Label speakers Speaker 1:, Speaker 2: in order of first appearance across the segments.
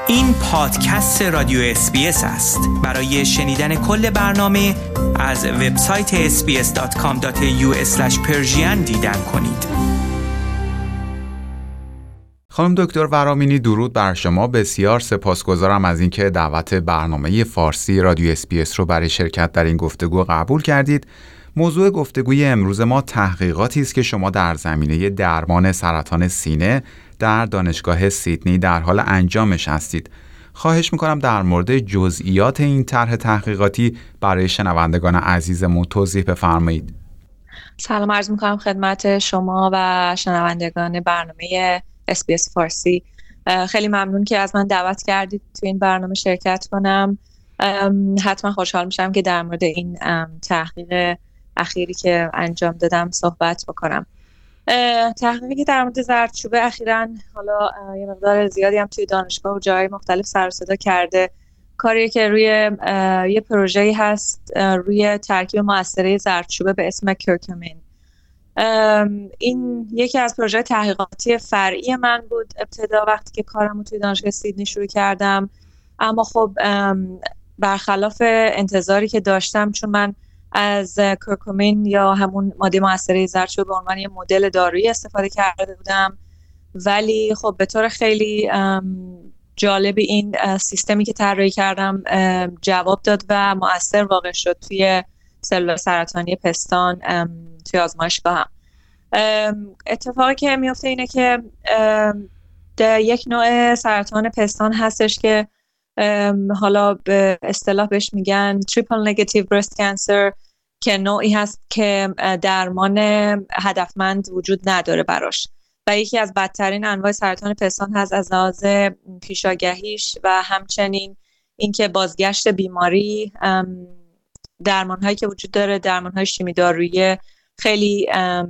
Speaker 1: این پادکست رادیو SBS است. برای شنیدن کل برنامه از وبسایت sbs.com.au/persian دیدن کنید.
Speaker 2: خانم دکتر ورامینی، درود بر شما. بسیار سپاسگزارم از اینکه دعوت برنامه فارسی رادیو SBS رو برای شرکت در این گفتگو قبول کردید. موضوع گفتگوی امروز ما تحقیقاتی است که شما در زمینه درمان سرطان سینه در دانشگاه سیدنی در حال انجامش هستید. خواهش میکنم در مورد جزئیات این طرح تحقیقاتی برای شنوندگان عزیزمون توضیح بفرمایید.
Speaker 3: سلام عرض میکنم خدمت شما و شنوندگان برنامه SBS فارسی. خیلی ممنون که از من دعوت کردید تو این برنامه شرکت کنم. حتما خوشحال میشم که در مورد این تحقیق اخیری که انجام دادم صحبت بکنم. تحقیقی که در مورد زردچوبه اخیراً حالا یه مقدار زیادی هم توی دانشگاه و جای مختلف سر و صدا کرده. کاری که روی یه پروژه‌ای هست روی ترکیب معصره زردچوبه به اسم کرکومین. این یکی از پروژه تحقیقاتی فرعی من بود ابتدا وقتی که کارمو توی دانشگاه سیدنی شروع کردم، اما خب برخلاف انتظاری که داشتم، چون من از کرکومین یا همون ماده معصره زردچوبه به عنوان یه مدل دارویی استفاده کرده بودم، ولی خب به طور خیلی جالب این سیستمی که طراحی کردم جواب داد و مؤثر واقع شد توی سلول سرطانی پستان توی آزمایشگاهم. اتفاقی که میفته اینه که یک نوع سرطان پستان هستش که حالا به اصطلاح بهش میگن triple negative breast cancer، که نوعی هست که درمان هدفمند وجود نداره براش و یکی از بدترین انواع سرطان پستان هست از لحاظ پیشاگهیش و همچنین اینکه بازگشت بیماری. درمان‌هایی که وجود داره درمان‌های شیمی دارویی خیلی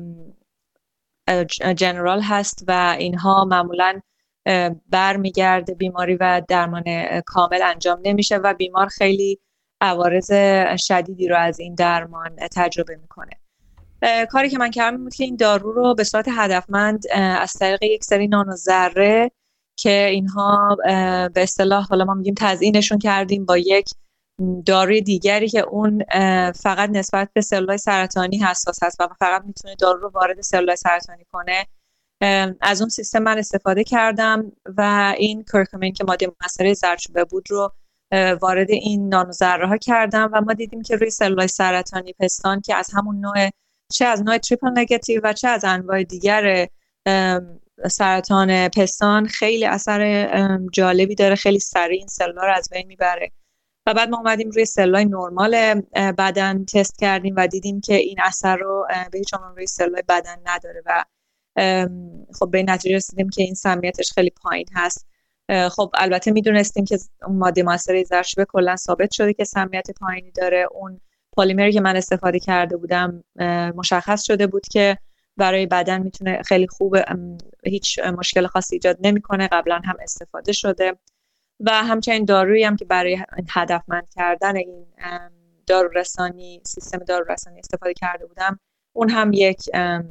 Speaker 3: جنرال هست و اینها معمولاً برمیگرده بیماری و درمان کامل انجام نمیشه و بیمار خیلی عوارض شدیدی رو از این درمان تجربه میکنه. کاری که من کردم بود که این دارو رو به صورت هدفمند از طریق یک سری نانوذره که اینها به اصطلاح حالا ما میگیم تزیینشون کردیم با یک داروی دیگری که اون فقط نسبت به سلولای سرطانی حساس هست و فقط میتونه دارو رو وارد سلولای سرطانی کنه. از اون سیستم من استفاده کردم و این کرکومین که ماده معصره زردچوبه بود رو وارد این نانوذره ها کردم و ما دیدیم که روی سلولای سرطانی پستان که از همون نوع، چه از نوع تریپل نگاتیو و چه از انواع دیگر سرطان پستان، خیلی اثر جالبی داره، خیلی سریع این سلولا رو از بین میبره. و بعد ما اومدیم روی سلولای نرمال بدن تست کردیم و دیدیم که این اثر رو به هیچ عنوان روی سلولای بدن نداره و خب به نتیجه رسیدیم که این سمیتش خیلی پایین هست. خب البته میدونستیم که اون ماده معصره زردچوبه کلا ثابت شده که سمیت پایینی داره. اون پلیمری که من استفاده کرده بودم مشخص شده بود که برای بدن میتونه خیلی خوب، هیچ مشکل خاصی ایجاد نمیکنه، قبلا هم استفاده شده. و همچنین دارویی هم که برای هدفمند کردن این دارورسانی، سیستم دارورسانی استفاده کرده بودم، اون هم یک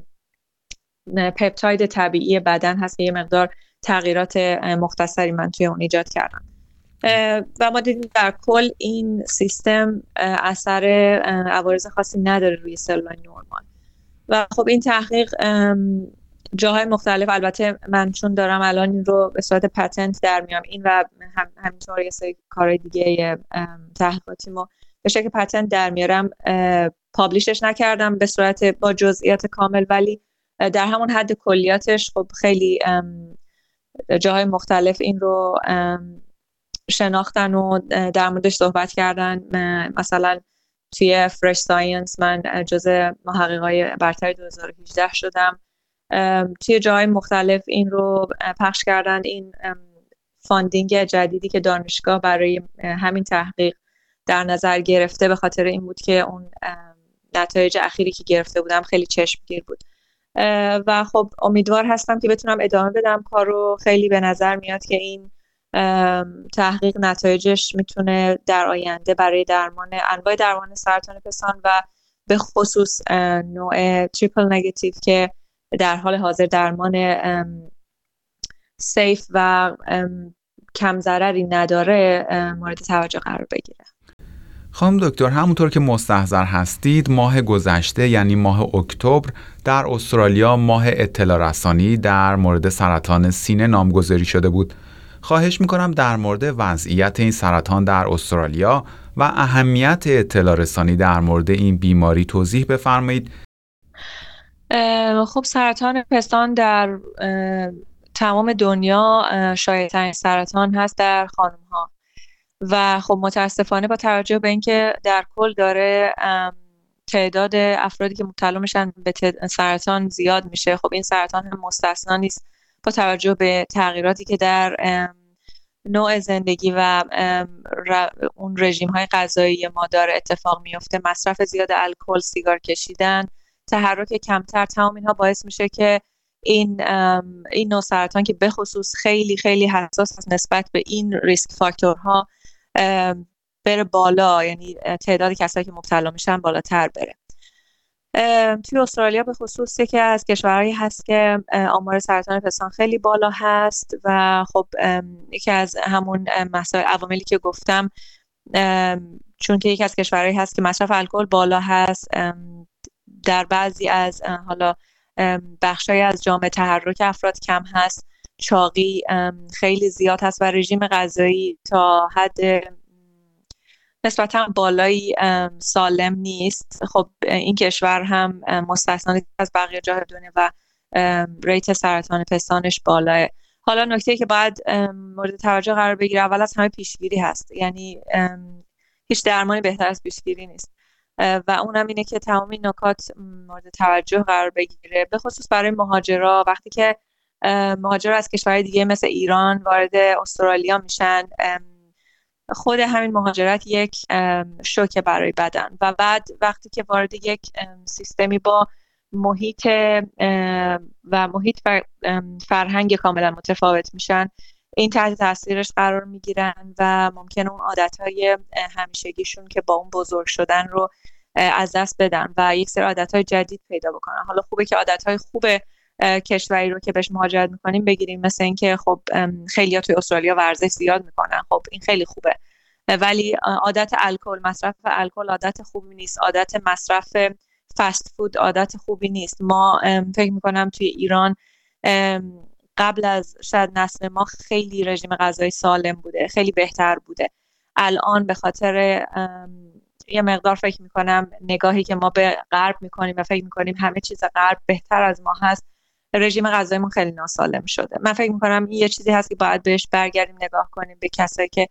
Speaker 3: پپتاید طبیعی بدن هست که یه مقدار تغییرات مختصری من توی اون ایجاد کردم و ما دیدیم در کل این سیستم اثر عوارض خاصی نداره روی سلولای نورمال. و خب این تحقیق جاهای مختلف، البته من چون دارم الان این رو به صورت پتنت در میام، این و همینطور یه سری کارهای دیگه تحقیقاتیمو به شکل پتنت در میارم، پابلیشش نکردم به صورت با جزئیات کامل، ولی در همون حد کلیاتش خب خیلی جاهای مختلف این رو شناختن و در موردش صحبت کردن. مثلا توی فرش ساینس من جزء محققای برتر 2018 شدم. توی جاهای مختلف این رو پخش کردن. این فاندینگ جدیدی که دانشگاه برای همین تحقیق در نظر گرفته به خاطر این بود که اون نتایج اخیری که گرفته بودم خیلی چشمگیر بود و خب امیدوار هستم که بتونم ادامه بدم کارو. خیلی به نظر میاد که این تحقیق نتایجش میتونه در آینده برای درمان انواع درمان سرطان پستان و به خصوص نوع تریپل نگاتیو که در حال حاضر درمان سیف و کم ضرری نداره مورد توجه قرار بگیره.
Speaker 2: خانم دکتر، همونطور که مستحضر هستید ماه گذشته یعنی ماه اکتبر در استرالیا ماه اطلاع رسانی در مورد سرطان سینه نامگذاری شده بود. خواهش میکنم در مورد وضعیت این سرطان در استرالیا و اهمیت اطلاع رسانی در مورد این بیماری توضیح بفرمایید.
Speaker 3: خب سرطان پستان در تمام دنیا شایع‌ترین سرطان هست در خانم‌ها و خب متاسفانه با توجه به اینکه در کل داره تعداد افرادی که مبتلا میشن به سرطان زیاد میشه، خب این سرطان هم مستثنا نیست با توجه به تغییراتی که در نوع زندگی و اون رژیم‌های غذایی ما داره اتفاق میفته. مصرف زیاد الکل، سیگار کشیدن، تحرک کمتر، تمام اینها باعث میشه که این نوع سرطان که به خصوص خیلی خیلی حساس است نسبت به این ریسک فاکتورها بره بالا، یعنی تعداد کسایی که مبتلا میشن بالاتر بره. توی استرالیا به خصوص یکی از کشورهایی هست که آمار سرطان پستان خیلی بالا هست و خب یکی از همون مسائل عواملی که گفتم، چون که یکی از کشورهایی هست که مصرف الکل بالا هست، در بعضی از حالا بخشای از جامعه تحرک افراد کم هست، چاقی خیلی زیاد هست و رژیم غذایی تا حد نسبتا بالایی سالم نیست. خب این کشور هم مستثنا نیست از بقیه جاهای دنیا و ریت سرطان پستانش بالاه. حالا نکته‌ای که باید مورد توجه قرار بگیره اول از همه پیشگیری هست، یعنی هیچ درمانی بهتر از پیشگیری نیست و اونم اینه که تمام این نکات مورد توجه قرار بگیره، به خصوص برای مهاجرا. وقتی که مهاجر از کشورهای دیگه مثل ایران وارد استرالیا میشن، خود همین مهاجرت یک شوکه برای بدن و بعد وقتی که وارد یک سیستمی با محیط و فرهنگ کاملا متفاوت میشن، این تحت تاثیرش قرار میگیرن و ممکنه اون عادتهای همیشگیشون که با اون بزرگ شدن رو از دست بدن و یک سری عادتهای جدید پیدا بکنن. حالا خوبه که عادتهای خوب کشوری رو که بهش مهاجرت میکنیم بگیریم، مثل اینکه خب خیلی‌ها توی استرالیا ورزش زیاد میکنن، خب این خیلی خوبه، ولی عادت الکل، مصرف الکل عادت خوبی نیست، عادت مصرف فست فود عادت خوبی نیست. ما فکر میکنم توی ایران قبل از شاید نسل ما خیلی رژیم غذایی سالم بوده، خیلی بهتر بوده. الان به خاطر یه مقدار فکر میکنم نگاهی که ما به غرب میکنیم و فکر میکنیم همه چیز غرب بهتر از ما هست، رژیم غذاییمون خیلی ناسالم شده. من فکر میکنم این یه چیزی هست که باید بهش برگردیم نگاه کنیم به کسایی که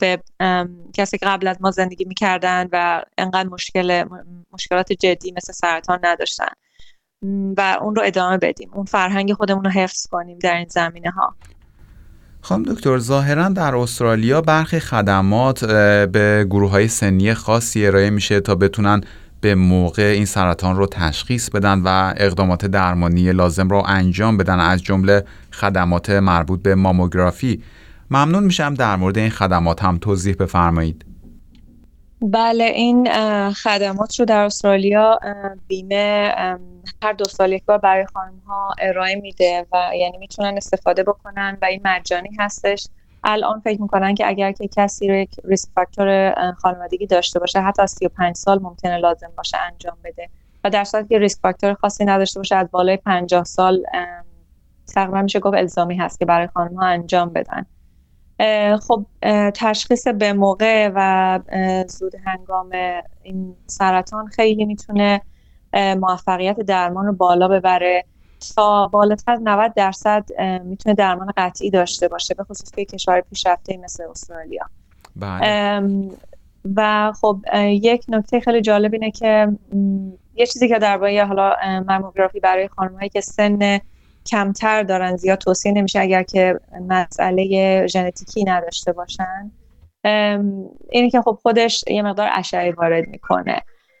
Speaker 3: قبل از ما زندگی میکردن و انقدر مشکلات جدی مثل سرطان نداشتن و اون رو ادامه بدیم، اون فرهنگ خودمون رو حفظ کنیم در این زمینه ها.
Speaker 2: خانم دکتر، ظاهراً در استرالیا برخی خدمات به گروه‌های سنی خاصی ارائه میشه تا بتونن به موقع این سرطان رو تشخیص بدن و اقدامات درمانی لازم رو انجام بدن، از جمله خدمات مربوط به ماموگرافی. ممنون میشم در مورد این خدمات هم توضیح بفرمایید.
Speaker 3: بله، این خدمات رو در استرالیا بیمه هر 2 سال یک بار برای خانم‌ها ارائه میده و یعنی میتونن استفاده بکنن و این مجانی هستش. الان فکر میکنن که اگر که کسی رو یک ریسک فاکتور خانوادگی داشته باشه حتی از 35 سال ممکنه لازم باشه انجام بده و در صورتی که ریسک فاکتور خاصی نداشته باشه از بالای 50 سال تقریبا میشه گفت الزامی هست که برای خانم‌ها انجام بدن. خب تشخیص به موقع و زود هنگام این سرطان خیلی میتونه موفقیت درمان رو بالا ببره، تا بالاتر از 90% میتونه درمان قطعی داشته باشه، به خصوص توی کشور پیشرفته مثل استرالیا. و خب یک نکته خیلی جالب اینه که یه چیزی که درباره حالا ماموگرافی برای خانم‌هایی که سن کمتر دارن زیاد توصیه نمیشه اگر که مسئله ژنتیکی نداشته باشن، اینه که خب خودش یه مقدار اشعه وارد میکنه.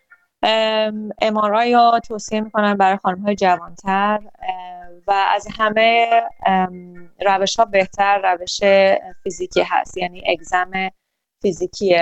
Speaker 3: MRI رو توصیه میکنن برای خانم‌های جوانتر و از همه روش‌ها بهتر روش فیزیکی هست، یعنی اگزم فیزیکی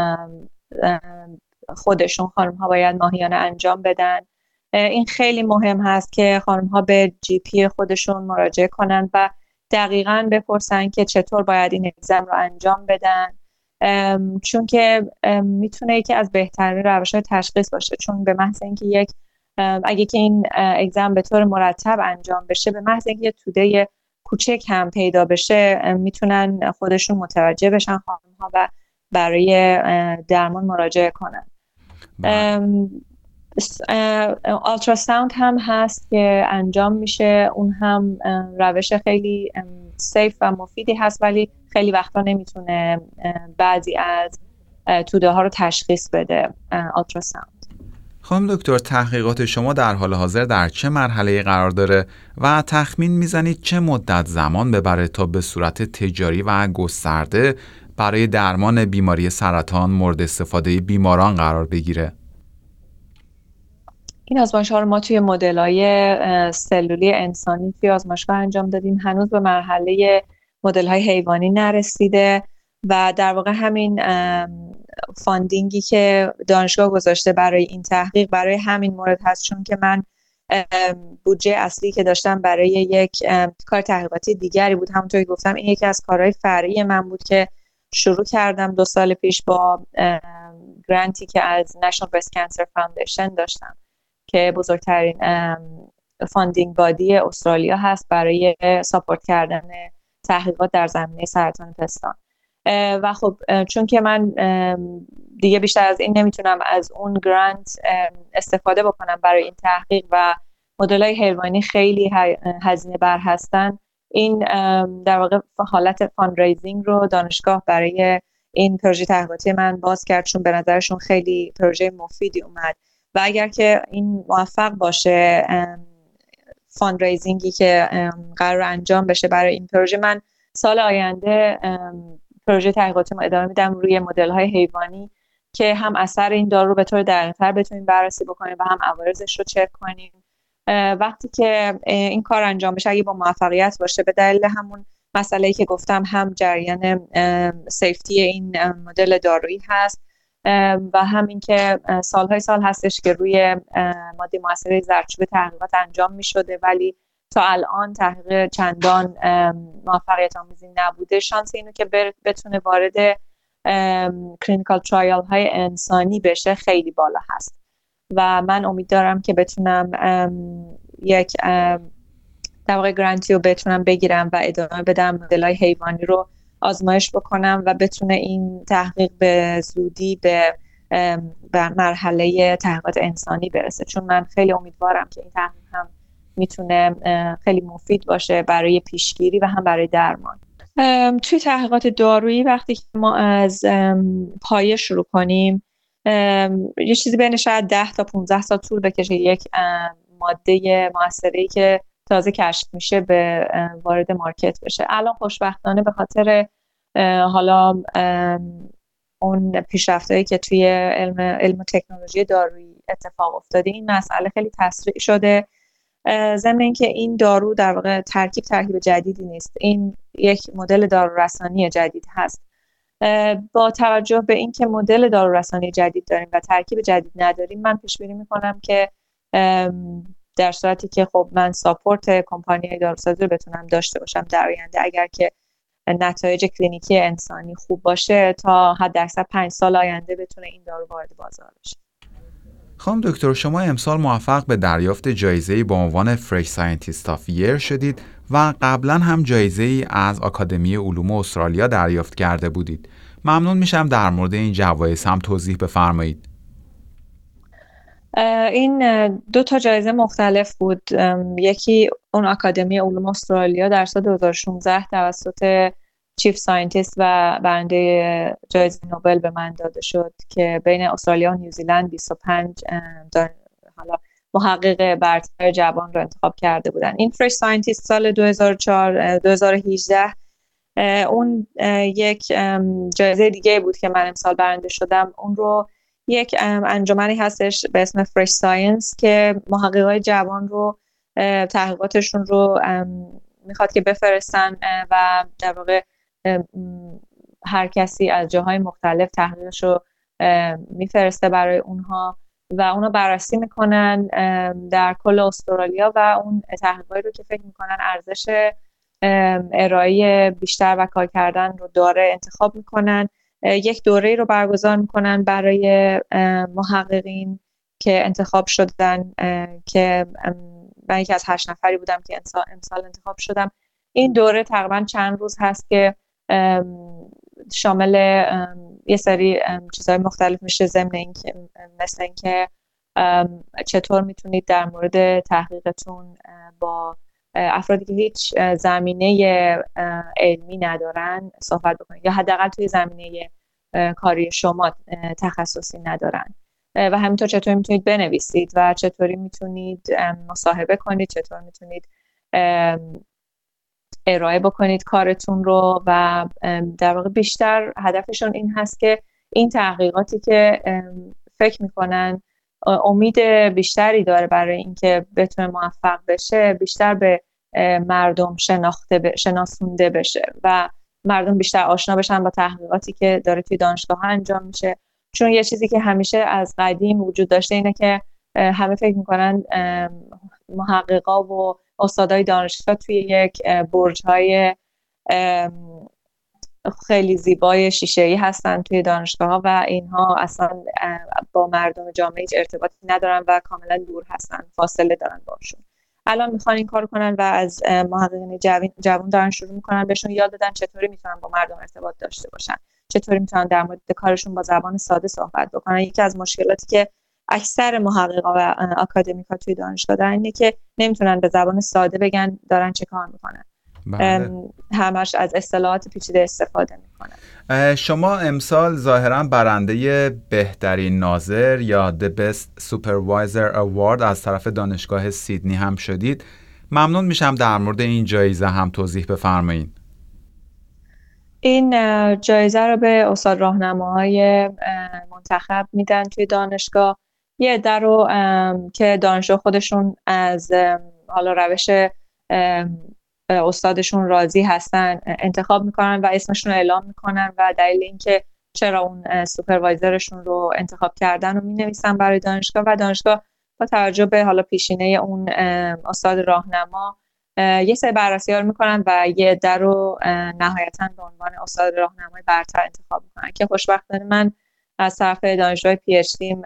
Speaker 3: خودشون خانم‌ها باید ماهیانه انجام بدن. این خیلی مهم هست که خانم‌ها به GP خودشون مراجعه کنن و دقیقاً بپرسن که چطور باید این اگزم رو انجام بدن، چون که میتونه یکی از بهترین روش‌های تشخیص باشه، چون به محض اینکه اگه که این اگزم به طور مرتب انجام بشه، به محض اینکه یه توده کوچک هم پیدا بشه میتونن خودشون متوجه بشن خانم‌ها و برای درمان مراجعه کنن. آلتراساوند هم هست که انجام میشه، اون هم روش خیلی سیف و مفیدی هست، ولی خیلی وقتا نمیتونه بعضی از توده ها رو تشخیص بده آلتراساوند.
Speaker 2: خانم دکتر، تحقیقات شما در حال حاضر در چه مرحله‌ای قرار داره و تخمین میزنید چه مدت زمان ببره تا به صورت تجاری و گسترده برای درمان بیماری سرطان مورد استفاده بیماران قرار بگیره؟
Speaker 3: این آزمایش‌ها رو ما توی مدل‌های سلولی انسانی توی آزمایشگاه انجام دادیم. هنوز به مرحله مدل‌های حیوانی نرسیده و در واقع همین فاندینگی که دانشگاه گذاشته برای این تحقیق برای همین مورد هست، چون که من بودجه اصلی که داشتم برای یک کار تحقیقاتی دیگری بود. همونطوری گفتم این یکی از کارهای فرعی من بود که شروع کردم 2 سال پیش با گرانتی که از National Breast Cancer Foundation داشتم که بزرگترین فاندینگ بادی استرالیا هست برای ساپورت کردن تحقیقات در زمینه سرطان پستان. و خب چون که من دیگه بیشتر از این نمیتونم از اون گرانت استفاده بکنم برای این تحقیق و مدل‌های حیوانی خیلی هزینه بر هستن، این در واقع حالت فاندریزینگ رو دانشگاه برای این پروژه تحقیقاتی من باز کرد، چون به نظرشون خیلی پروژه مفیدی اومد و اگر که این موفق باشه فاندریزینگی که قرار انجام بشه برای این پروژه، من سال آینده پروژه تحقیقاتی ما ادامه میدم روی مدل‌های حیوانی که هم اثر این دارو رو به طور دقیق‌تر بتونیم بررسی بکنیم و هم عوارضش رو چک کنیم. وقتی که این کار انجام بشه، اگه با موفقیت باشه، به دلیل همون مسئله‌ای که گفتم، هم جریان سیفتی این مدل دارویی هست و همین که سالهای سال هستش که روی ماده مؤثره زردچوبه تحقیقات انجام می‌شده ولی تا الان تحقیق چندان موفقیت آمیزی نبوده. شانس اینو که بتونه وارد کلینیکال ترایل های انسانی بشه خیلی بالا هست و من امید دارم که بتونم یک در واقع گرانتی رو بتونم بگیرم و ادامه بدم مدل‌های حیوانی رو آزمایش بکنم و بتونه این تحقیق به زودی به مرحله تحقیقات انسانی برسه، چون من خیلی امیدوارم که این تحقیق هم میتونه خیلی مفید باشه برای پیشگیری و هم برای درمان. توی تحقیقات دارویی وقتی که ما از پایه شروع کنیم، یه چیزی بین شاید 10 تا 15 سال طول بکشه یک ماده مؤثره‌ای که تازه کشف میشه به وارد مارکت بشه. الان خوشبختانه به خاطر حالا اون پیشرفتایی که توی علم و تکنولوژی دارویی اتفاق افتاده، این مسئله خیلی تسریع شده. ضمن اینکه این دارو در واقع ترکیب جدیدی نیست، این یک مدل دارورسانی جدید هست. با توجه به اینکه مدل دارورسانی جدید داریم و ترکیب جدید نداریم، من پیش بینی میکنم که در صورتی که خب من ساپورت کمپانی داروسازی رو بتونم داشته باشم در آینده، اگر که نتایج کلینیکی انسانی خوب باشه، تا حداکثر 5 سال آینده بتونه این دارو وارد بازار بشه.
Speaker 2: خانم دکتر، شما امسال موفق به دریافت جایزه‌ای با عنوان فرش ساینتیست آف یر شدید و قبلا هم جایزه‌ای از آکادمی علوم استرالیا دریافت کرده بودید. ممنون میشم در مورد این جوایز هم توضیح بفرمایید.
Speaker 3: این 2 تا جایزه مختلف بود. یکی اون آکادمی علوم استرالیا در سال 2016 توسط چیف ساینتیست و برنده جایزه نوبل به من داده شد که بین استرالیا و نیوزیلند 25 حالا محقق برتر جوان رو انتخاب کرده بودن. این فرش ساینتیست سال 2018 اون یک جایزه دیگه بود که من امسال برنده شدم. اون رو یک انجمنی هستش به اسم فرش ساینس که محققای جوان رو تحقیقاتشون رو میخواد که بفرستن و در واقع هر کسی از جاهای مختلف تحقیقش رو میفرسته برای اونها و اونا بررسی میکنن در کل استرالیا و اون تحقیقاتی رو که فکر میکنن ارزش ارائه بیشتر و کار کردن رو داره انتخاب میکنن. یک دوره رو برگزار میکنن برای محققین که انتخاب شدن، که من یکی از 8 نفری بودم که امسال انتخاب شدم. این دوره تقریبا چند روز هست که شامل یه سری چیزهای مختلف میشه، ضمن اینکه مثل اینکه چطور میتونید در مورد تحقیقتون با افرادی که هیچ زمینه علمی ندارن صحبت بکنید، یا حداقل توی زمینه کاری شما تخصصی ندارن، و همینطور چطور میتونید بنویسید و چطوری میتونید مصاحبه کنید، چطور میتونید ارائه بکنید کارتون رو. و در واقع بیشتر هدفشون این هست که این تحقیقاتی که فکر میکنن امید بیشتری داره برای اینکه بتونه موفق بشه، بیشتر به مردم شناسونده بشه و مردم بیشتر آشنا بشن با تحقیقاتی که داره توی دانشگاه انجام میشه. چون یه چیزی که همیشه از قدیم وجود داشته اینه که همه فکر میکنن محققا و استادای دانشگاه توی یک برج‌های خیلی زیبای شیشه‌ای هستن توی دانشگاه و اینها اصلا با مردم جامعه هیچ ارتباطی ندارن و کاملا دور هستن، فاصله دارن باشون. الان میخوان این کار کنن و از محققین جوان دارن شروع میکنن بهشون یاد دادن چطوری میتونن با مردم ارتباط داشته باشن، چطوری میتونن در مورد کارشون با زبان ساده صحبت بکنن. یکی از مشکلاتی که اکثر محققا و آکادمیکا توی دانشگاه دارن اینه که نمیتونن به زبان ساده بگن دارن چه کار میکنن.
Speaker 2: بله.
Speaker 3: همش از اصطلاحات پیچیده استفاده میکنن.
Speaker 2: شما امسال ظاهرا برنده بهترین ناظر یا The Best Supervisor Award از طرف دانشگاه سیدنی هم شدید. ممنون میشم در مورد این جایزه هم توضیح بفرمایید.
Speaker 3: این جایزه رو به استاد راهنماهای منتخب میدن توی دانشگاه. یه عده رو که دانشجو خودشون از حالا روش استادشون راضی هستن انتخاب میکنن و اسمشون رو اعلام میکنن و دلیل اینکه چرا اون سوپروایزرشون رو انتخاب کردن رو مینویسن برای دانشگاه و دانشگاه با توجه به حالا پیشینه اون استاد راهنما یه سری بررسی‌ها رو میکنن و یه عده رو نهایتاً به عنوان استاد راهنمای برتر انتخاب میکنن که خوشبختانه من از طرف دانشجوی پی اچ دیم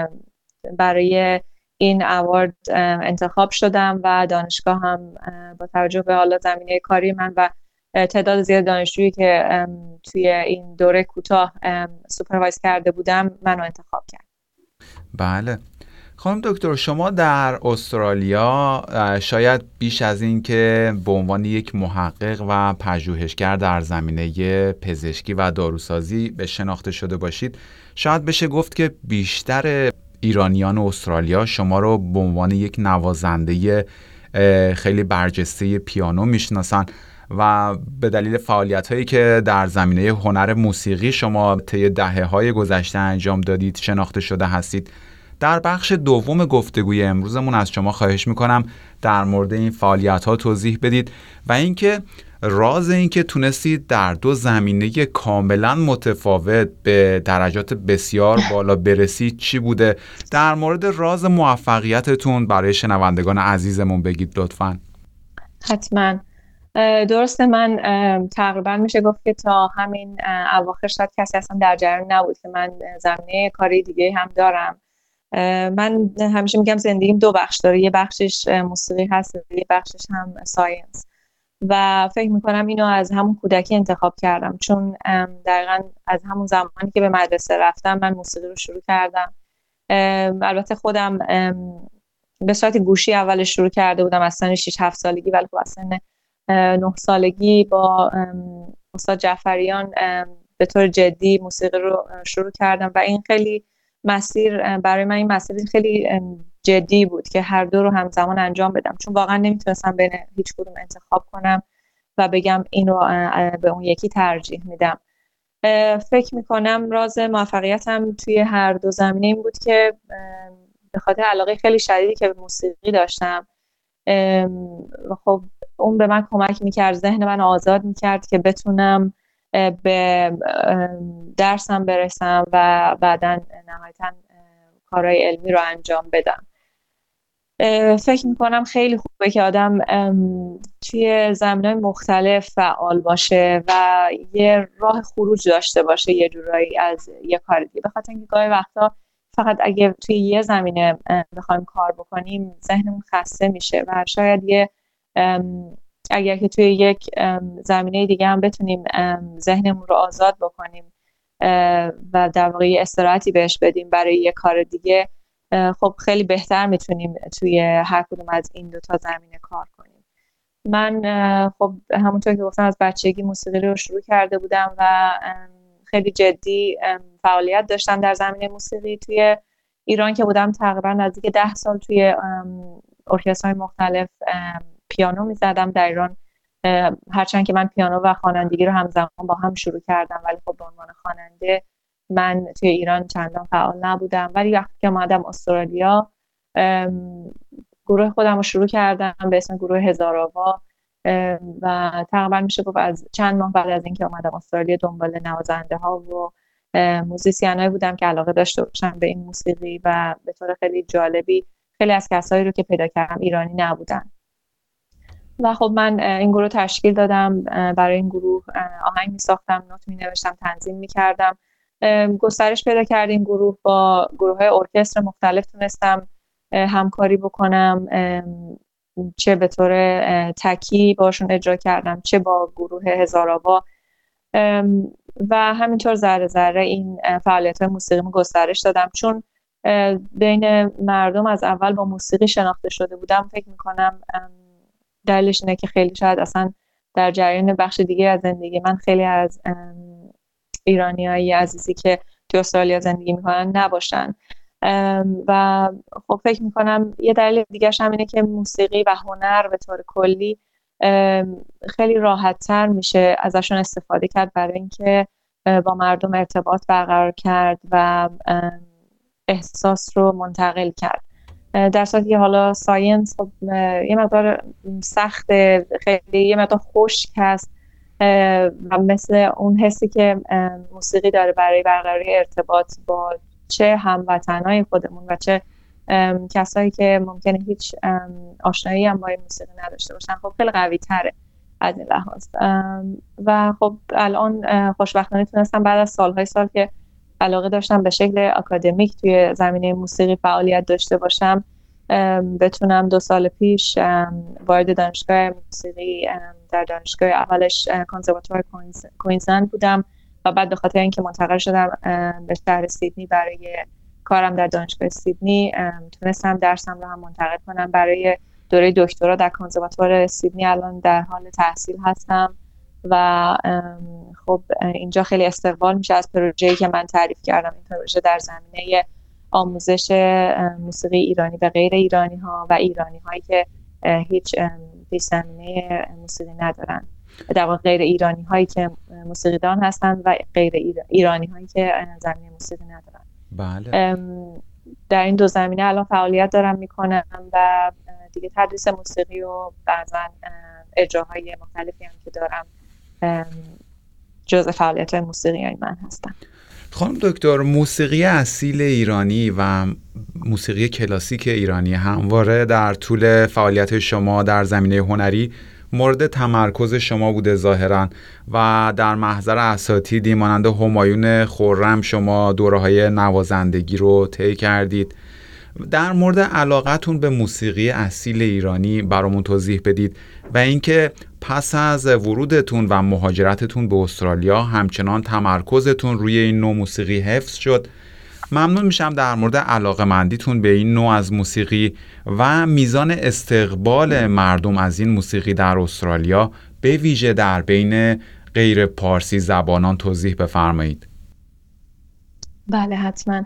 Speaker 3: برای این اوارد انتخاب شدم و دانشگاه هم با توجه به حالا زمینه کاری من و تعداد زیاد دانشجویی که توی این دوره کوتاه سوپروایز کرده بودم منو انتخاب کرد.
Speaker 2: بله. خانم دکتر، شما در استرالیا شاید بیش از این که به عنوان یک محقق و پژوهشگر در زمینه پزشکی و داروسازی به شناخته شده باشید، شاید بشه گفت که بیشتر ایرانیان استرالیا شما رو به عنوان یک نوازنده خیلی برجسته پیانو میشناسن و به دلیل فعالیت‌هایی که در زمینه هنر موسیقی شما طی دهه‌های گذشته انجام دادید شناخته شده هستید. در بخش دوم گفتگوی امروزمون از شما خواهش میکنم در مورد این فعالیت‌ها توضیح بدید و اینکه راز اینکه تونستید در دو زمینه کاملا متفاوت به درجات بسیار بالا برسید چی بوده؟ در مورد راز موفقیتتون برای شنوندگان عزیزمون بگید لطفاً.
Speaker 3: حتما. درسته، من تقریبا میشه گفت که تا همین اواخر شاید کسی اصلا در جریان نبود که من زمینه کاری دیگه هم دارم. من همیشه میگم زندگیم دو بخش داره، یه بخشش موسیقی هست و یه بخشش هم ساینس و فکر میکنم اینو از همون کودکی انتخاب کردم، چون دقیقا از همون زمانی که به مدرسه رفتم من موسیقی رو شروع کردم. البته خودم به صورت گوشی اولش شروع کرده بودم از سن 6-7 سالگی، ولی خب از سن 9 سالگی با استاد جعفریان به طور جدی موسیقی رو شروع کردم و این خیلی مسیر برای من این مسیر خیلی جدی بود که هر دو رو همزمان انجام بدم، چون واقعا نمیتونستم بین هیچ کدوم انتخاب کنم و بگم این رو به اون یکی ترجیح میدم. فکر میکنم راز موفقیتم توی هر دو زمینه این بود که به خاطر علاقه خیلی شدیدی که به موسیقی داشتم، خب اون به من کمک میکرد، ذهن من آزاد میکرد که بتونم به درسم برسم و بعداً نهایتاً کارهای علمی رو انجام بدم. فکر میکنم خیلی خوبه که آدم توی زمینه‌های مختلف فعال باشه و یه راه خروج داشته باشه یه جورایی از یه کار دیگه، به خاطر اینکه گاهی وقتا فقط اگه توی یه زمینه بخوایم کار بکنیم ذهنمون خسته میشه و شاید اگر که توی یک زمینه دیگه هم بتونیم ذهنمون رو آزاد بکنیم و در واقع استراحتی بهش بدیم برای یه کار دیگه، خب خیلی بهتر میتونیم توی هر کدوم از این دو تا زمینه کار کنیم. من خب همونطور که گفتم از بچگی موسیقی رو شروع کرده بودم و خیلی جدی فعالیت داشتم در زمینه موسیقی. توی ایران که بودم تقریبا نزدیک 10 سال توی ارکسترهای مختلف پیانو میزدم در ایران، هرچند که من پیانو و خوانندگی رو همزمان با هم شروع کردم، ولی خب به عنوان خواننده من توی ایران چندان فعال نبودم. ولی وقتی که اومدم استرالیا گروه خودم رو شروع کردم به اسم گروه هزار آوا و تقریبا میشه گفت از چند ماه بعد از اینکه اومدم استرالیا دنبال نوازنده ها و موزیسینایی بودم که علاقه داشته باشن به این موسیقی و به طور خیلی جالبی خیلی از کسایی رو که پیدا کردم ایرانی نبودن و خب من این گروه تشکیل دادم. برای این گروه آهنگ می‌ساختم، نوت می‌نوشتم، تنظیم می‌کردم. گسترش پیدا کرد این گروه، با گروه‌های ارکستر مختلف تونستم همکاری بکنم، چه به طور تکی باشون اجرا کردم چه با گروه هزار آوا و همینطور ذره ذره این فعالیت‌های موسیقیمو گسترش دادم. چون بین مردم از اول با موسیقی شناخته شده بودم، فکر می‌کنم دلیلش اینه که خیلی شاید اصلا در جریان بخش دیگه از زندگی من خیلی از ایرانیایی عزیزی که توی استرالیا زندگی میکنن نباشن و خب فکر میکنم یه دلیل دیگه‌ش هم اینه که موسیقی و هنر به طور کلی خیلی راحت‌تر میشه ازشون استفاده کرد برای اینکه با مردم ارتباط برقرار کرد و احساس رو منتقل کرد. در صورتی که حالا ساینس خب یه مقدار سخته، خیلی یه مقدار خشک هست و مثل اون حسی که موسیقی داره برای برقراری ارتباط با چه هموطنای خودمون و چه کسایی که ممکنه هیچ آشنایی هم با این موسیقی نداشته باشن، خب خیلی قوی تره از این لحاظ. و خب الان خوشبختانه تونستم بعد از سالهای سال که علاقه داشتم به شکل اکادمیک توی زمینه موسیقی فعالیت داشته باشم، بتونم 2 سال پیش وارد دانشگاه موسیقی در دانشگاه اولش کنسرواتوار کوینزلند بودم و بعد به خاطر اینکه منتقل شدم به شهر سیدنی برای کارم در دانشگاه سیدنی، تونستم درسم رو هم منتقل کنم برای دوره دکترا در کنسرواتوار سیدنی. الان در حال تحصیل هستم و خب اینجا خیلی استقبال میشه از پروژه‌ای که من تعریف کردم. این پروژه در زمینه آموزش موسیقی ایرانی به غیر ایرانی ها و ایرانی هایی که هیچ پیش زمینه موسیقی ندارن، در واقع غیر ایرانی هایی که موسیقیدان هستن و غیر ایرانی هایی که زمینه موسیقی ندارن.
Speaker 2: بله.
Speaker 3: در این 2 زمینه الان فعالیت دارم میکنم و دیگه تدریس موسیقی و بعضا اجراهای مختلفی هم که دارم جزء فعالیت‌های موسیقی من هستم.
Speaker 2: خانم دکتر، موسیقی اصیل ایرانی و موسیقی کلاسیک ایرانی همواره در طول فعالیت شما در زمینه هنری مورد تمرکز شما بوده ظاهراً و در محضر اساتیدی مانند همایون خرم شما دوره‌های نوازندگی رو طی کردید. در مورد علاقتون به موسیقی اصیل ایرانی برامون توضیح بدید و اینکه پس از ورودتون و مهاجرتتون به استرالیا همچنان تمرکزتون روی این نوع موسیقی حفظ شد. ممنون میشم در مورد علاقه‌مندیتون به این نوع از موسیقی و میزان استقبال مردم از این موسیقی در استرالیا به ویژه در بین غیر پارسی زبانان توضیح بفرمایید.
Speaker 3: بله حتما.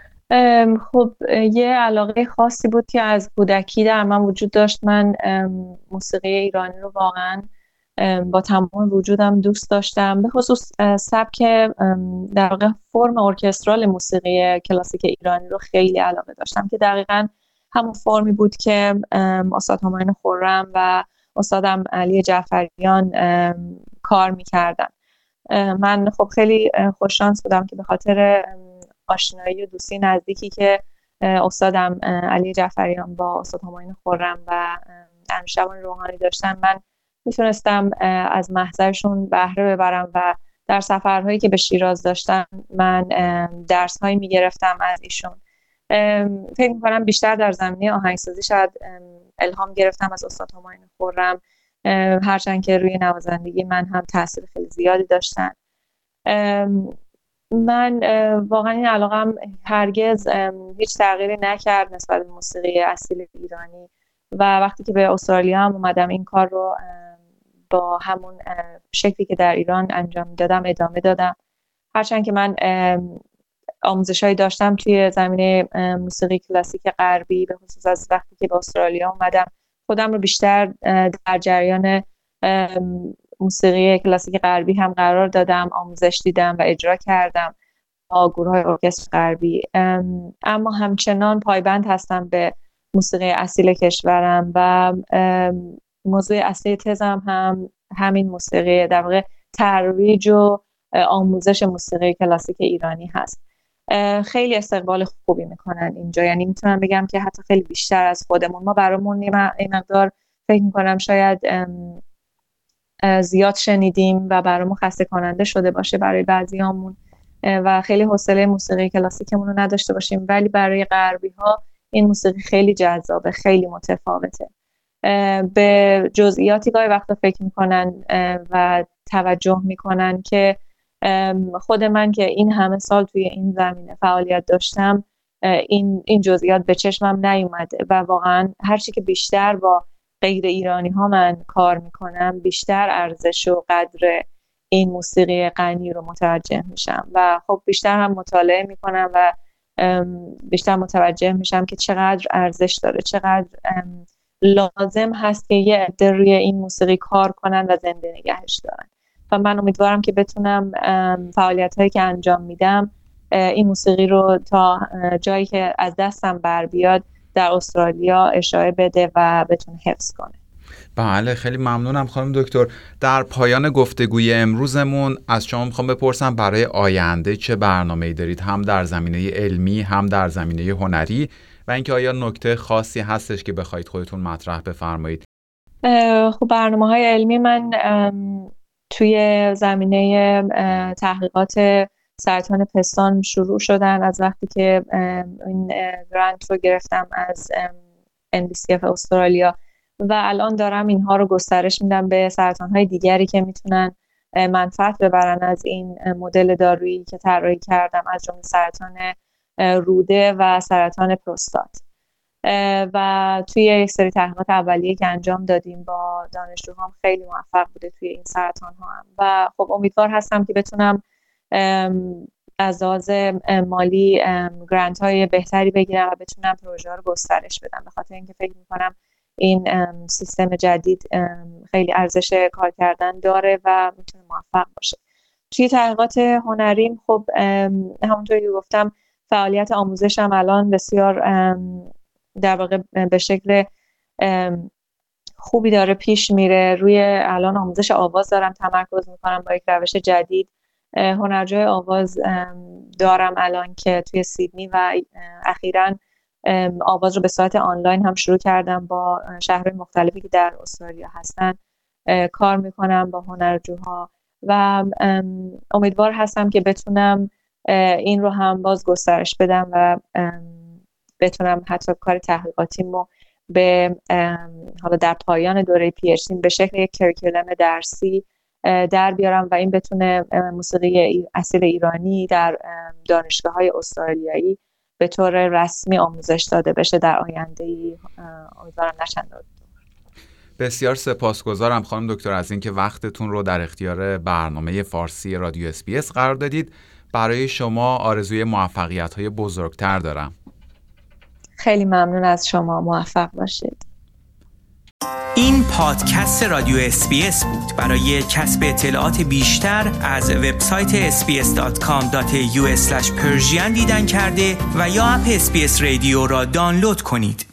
Speaker 3: خب یه علاقه خاصی بود که از کودکی در من وجود داشت. من موسیقی ایرانی رو واقعا با تمام وجودم دوست داشتم، به خصوص سبک در واقع فرم ارکسترال موسیقی کلاسیک ایرانی رو خیلی علاقه داشتم که دقیقاً همون فرمی بود که استاد همایون خرم و استادم علی جعفریان کار می‌کردن. من خب خیلی خوششانس بودم که به خاطر آشنایی و دوستی نزدیکی که استادم علی جعفریان با استاد همایون خرم و انوشیروان روحانی داشتن، من میتونستم از محضرشون بهره ببرم و در سفرهایی که به شیراز داشتم من درس‌هایی میگرفتم از ایشون. فکر میکنم بیشتر در زمینه آهنگسازی شاید الهام گرفتم از استاد همایون خرم، هرچند که روی نوازندگی من هم تاثیر خیلی زیادی داشتن. من واقعا این علاقم هرگز هیچ تغییری نکرد نسبت به موسیقی اصیل ایرانی و وقتی که به استرالیا هم اومدم این کار رو با همون شکلی که در ایران انجام دادم ادامه دادم، هرچند که من آموزش‌هایی داشتم توی زمینه موسیقی کلاسیک غربی، به خصوص از وقتی که به استرالیا اومدم خودم رو بیشتر در جریان موسیقی کلاسیک غربی هم قرار دادم، آموزش دیدم و اجرا کردم با گروه‌های ارکستر غربی، اما همچنان پایبند هستم به موسیقی اصیل کشورم و موضوع اصلی تزم هم همین موسیقی، در واقع ترویج و آموزش موسیقی کلاسیک ایرانی هست. خیلی استقبال خوبی میکنن اینجا، یعنی میتونم بگم که حتی خیلی بیشتر از خودمون. ما برامون این مقدار فکر میکنم شاید زیاد شنیدیم و برامون خسته کننده شده باشه برای بعضیامون و خیلی حوصله موسیقی کلاسیکمون رو نداشته باشیم، ولی برای غربی ها این موسیقی خیلی جذابه، خیلی متفاوته. به جزئیاتی گاهی وقتا فکر میکنن و توجه میکنن که خود من که این همه سال توی این زمینه فعالیت داشتم این جزئیات به چشمم نیومده و واقعا هرچی که بیشتر با غیر ایرانی ها من کار میکنم بیشتر ارزش و قدر این موسیقی غنی رو متوجه میشم و خب بیشتر هم مطالعه میکنم و بیشتر متوجه میشم که چقدر ارزش داره، چقدر لازم هست که یه عده روی این موسیقی کار کنن و زنده نگهش دارن و من امیدوارم که بتونم فعالیت هایی که انجام میدم این موسیقی رو تا جایی که از دستم بر بیاد در استرالیا اشاعه بده و بتونه حفظ کنه.
Speaker 2: بله، خیلی ممنونم خانم دکتر. در پایان گفتگوی امروزمون از شما میخوام بپرسم برای آینده چه برنامه‌ای دارید، هم در زمینه علمی هم در زمینه هنری، و اینکه آیا نکته خاصی هستش که بخواید خودتون مطرح بفرمایید؟
Speaker 3: خب برنامه‌های علمی من توی زمینه تحقیقات سرطان پستان شروع شدن از وقتی که این گرانت رو گرفتم از NBCF استرالیا و الان دارم اینها رو گسترش میدم به سرطان‌های دیگری که میتونن منفعت ببرن از این مدل دارویی که طراحی کردم، از جمله سرطان روده و سرطان پروستات. و توی یک سری تحقیقات اولیه که انجام دادیم با دانشجوهام خیلی موفق بوده توی این سرطان‌ها هم و خب امیدوار هستم که بتونم از لحاظ مالی گرانت های بهتری بگیرم و بتونم پروژه رو گسترش بدم، به خاطر اینکه فکر میکنم این سیستم جدید خیلی ارزش کار کردن داره و میتونه موفق باشه. توی تحقیقات هنریم خب همونطوری که گفتم فعالیت آموزشم الان بسیار در واقع به شکل خوبی داره پیش میره. روی الان آموزش آواز دارم تمرکز میکنم با یک روش جدید. هنرجوی آواز دارم الان که توی سیدنی و اخیراً آواز رو به صورت آنلاین هم شروع کردم با شهرهای مختلفی که در استرالیا هستن کار میکنم با هنرجوها و امیدوار هستم که بتونم این رو هم باز گسترش بدم و بتونم حتی کار تحقیقاتیمو به حالا در پایان دوره PhD به شکل یک کریکولم درسی در بیارم و این بتونه موسیقی اصیل ایرانی در دانشگاه‌های استرالیایی به طور رسمی آموزش داده بشه در آینده‌ای، امیدوارم نچندان.
Speaker 2: بسیار سپاسگزارم خانم دکتر از اینکه وقتتون رو در اختیار برنامه فارسی رادیو SBS قرار دادید. برای شما آرزوی موفقیت‌های بزرگتر دارم.
Speaker 3: خیلی ممنون از شما، موفق باشید.
Speaker 1: این پادکست رادیو SBS بود. برای کسب اطلاعات بیشتر از وبسایت sbs.com.au/persian دیدن کرده و یا اپ SBS رادیو را دانلود کنید.